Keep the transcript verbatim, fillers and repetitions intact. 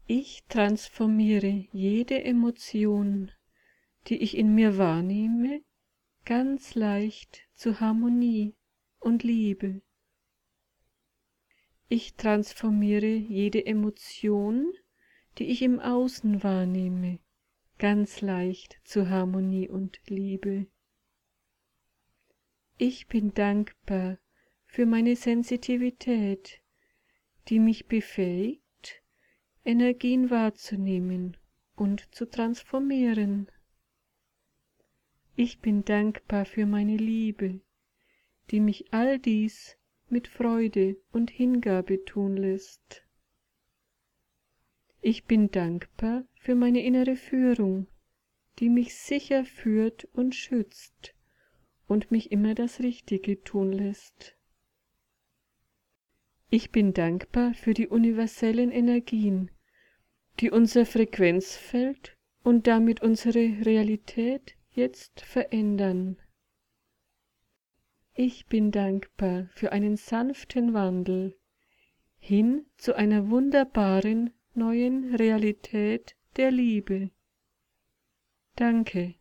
Ich transformiere jede Emotion, die ich in mir wahrnehme, ganz leicht zu Harmonie und Liebe. Ich transformiere jede Emotion, die ich im Außen wahrnehme, ganz leicht zu Harmonie und Liebe. Ich bin dankbar für meine Sensitivität, die mich befähigt, Energien wahrzunehmen und zu transformieren. Ich bin dankbar für meine Liebe, die mich all dies mit Freude und Hingabe tun lässt. Ich bin dankbar für meine innere Führung, die mich sicher führt und schützt und mich immer das Richtige tun lässt. Ich bin dankbar für die universellen Energien, die unser Frequenzfeld und damit unsere Realität jetzt verändern. Ich bin dankbar für einen sanften Wandel hin zu einer wunderbaren neuen Realität der Liebe. Danke.